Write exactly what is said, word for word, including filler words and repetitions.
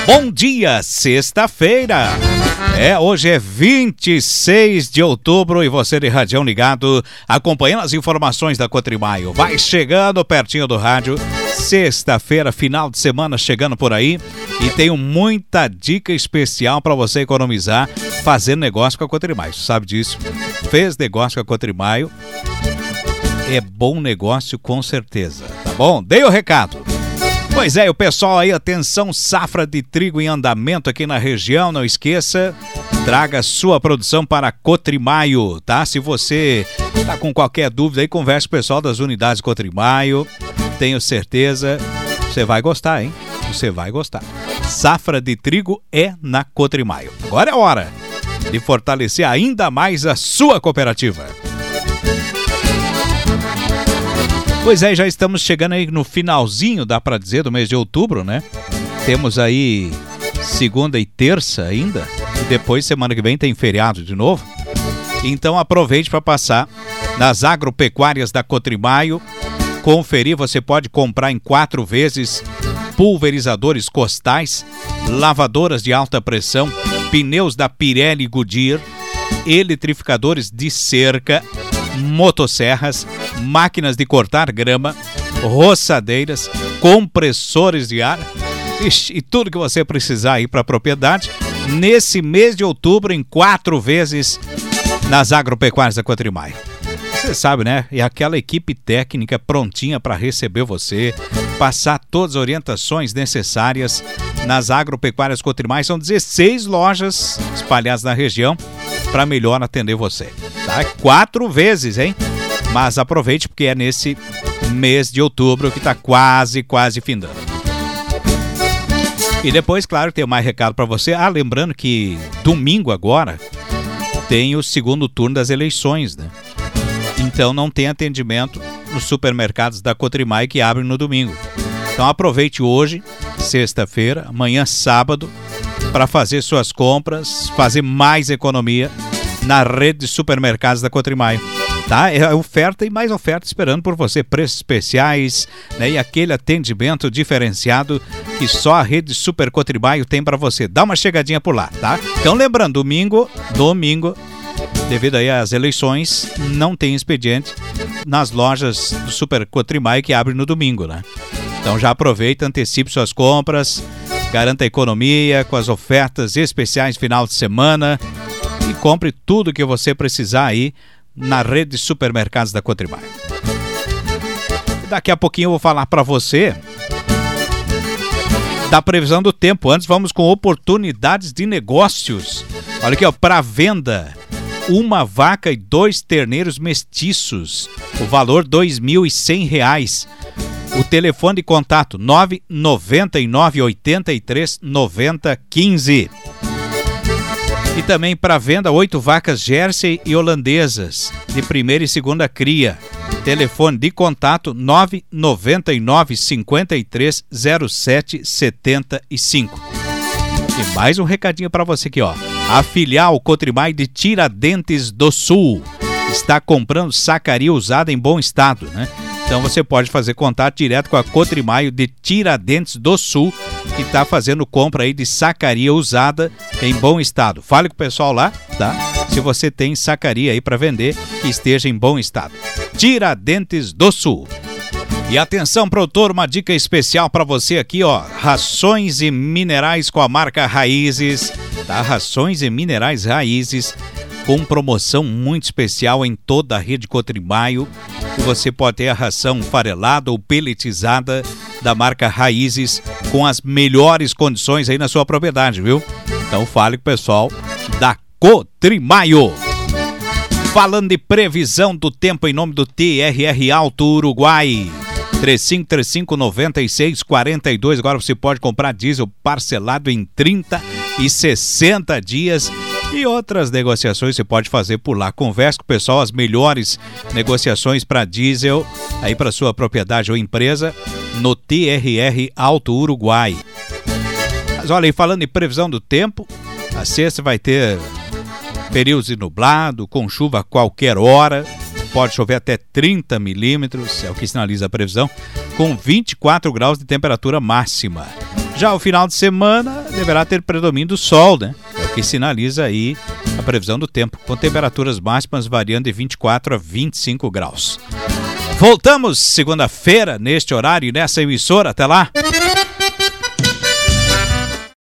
Bom dia, sexta-feira. É, hoje é vinte e seis de outubro e você de Radião ligado, acompanhando as informações da Cotrimaio. Vai chegando pertinho do rádio, sexta-feira, final de semana chegando por aí e tenho muita dica especial para você economizar fazendo negócio com a Cotrimaio. Sabe disso? Fez negócio com a Cotrimaio, é bom negócio com certeza, tá bom? Dei o recado. Pois é, o pessoal aí, atenção, safra de trigo em andamento aqui na região, não esqueça, traga sua produção para Cotrimaio, tá? Se você tá com qualquer dúvida aí, converse com o pessoal das unidades Cotrimaio, tenho certeza, você vai gostar, hein? Você vai gostar. Safra de trigo é na Cotrimaio. Agora é hora de fortalecer ainda mais a sua cooperativa. Pois é, já estamos chegando aí no finalzinho, dá pra dizer, do mês de outubro, né? Temos aí segunda e terça ainda, e depois semana que vem tem feriado de novo. Então aproveite para passar nas agropecuárias da Cotrimaio, conferir, você pode comprar em quatro vezes pulverizadores Costais, lavadoras de alta pressão, pneus da Pirelli Goodyear, eletrificadores de cerca, motosserras, máquinas de cortar grama, roçadeiras, compressores de ar, ixi, e tudo que você precisar aí para a propriedade nesse mês de outubro em quatro vezes nas agropecuárias da Cotrimaio. Você sabe, né? E aquela equipe técnica prontinha para receber você, passar todas as orientações necessárias nas agropecuárias Cotrimaio. São dezesseis lojas espalhadas na região para melhor atender você. Tá? Quatro vezes, hein? Mas aproveite porque é nesse mês de outubro que está quase, quase findando. E depois, claro, tem mais recado para você. Ah, lembrando que domingo agora tem o segundo turno das eleições, né? Então não tem atendimento nos supermercados da Cotrimaio que abrem no domingo. Então aproveite hoje, sexta-feira, amanhã sábado, para fazer suas compras, fazer mais economia na rede de supermercados da Cotrimaio. Tá? É oferta e mais oferta esperando por você, preços especiais, né? E aquele atendimento diferenciado que só a rede Super Cotrimaio tem para você. Dá uma chegadinha por lá, tá? Então lembrando, domingo, domingo, devido aí às eleições, não tem expediente nas lojas do Super Cotrimaio que abrem no domingo, né? Então já aproveita, antecipe suas compras, garanta a economia com as ofertas especiais final de semana e compre tudo que você precisar aí na rede de supermercados da Cotrimaio. Daqui a pouquinho eu vou falar para você da previsão do tempo. Antes vamos com oportunidades de negócios. Olha aqui, ó, para venda, uma vaca e dois terneiros mestiços. O valor dois mil e cem reais. O telefone de contato nove nove nove oito três nove zero um cinco. E também para venda oito vacas Jersey e holandesas de primeira e segunda cria. Telefone de contato nove nove nove cinco três zero sete sete cinco. E mais um recadinho para você aqui, ó. A filial Cotrimaio de Tiradentes do Sul está comprando sacaria usada em bom estado, né? Então você pode fazer contato direto com a Cotrimaio de Tiradentes do Sul, que está fazendo compra aí de sacaria usada em bom estado. Fale com o pessoal lá, tá? Se você tem sacaria aí para vender que esteja em bom estado. Tiradentes do Sul. E atenção, produtor, uma dica especial para você aqui, ó. Rações e minerais com a marca Raízes, tá? Rações e minerais Raízes com promoção muito especial em toda a rede Cotrimaio. Você pode ter a ração farelada ou pelletizada da marca Raízes com as melhores condições aí na sua propriedade, viu? Então fale com o pessoal da Cotrimaio. Falando de previsão do tempo em nome do T R R Auto Uruguai. três cinco três cinco nove seis quatro dois. Agora você pode comprar diesel parcelado em trinta e sessenta dias. E outras negociações você pode fazer por lá. Converse com o pessoal, as melhores negociações para diesel aí para sua propriedade ou empresa no T R R Auto Uruguai. Mas olha aí, falando em previsão do tempo, a sexta vai ter períodos de nublado, com chuva a qualquer hora. Pode chover até trinta milímetros, é o que sinaliza a previsão, com vinte e quatro graus de temperatura máxima. Já o final de semana deverá ter predomínio do sol, né? É o que sinaliza aí a previsão do tempo, com temperaturas máximas variando de vinte e quatro a vinte e cinco graus. Voltamos segunda-feira, neste horário e nessa emissora. Até lá!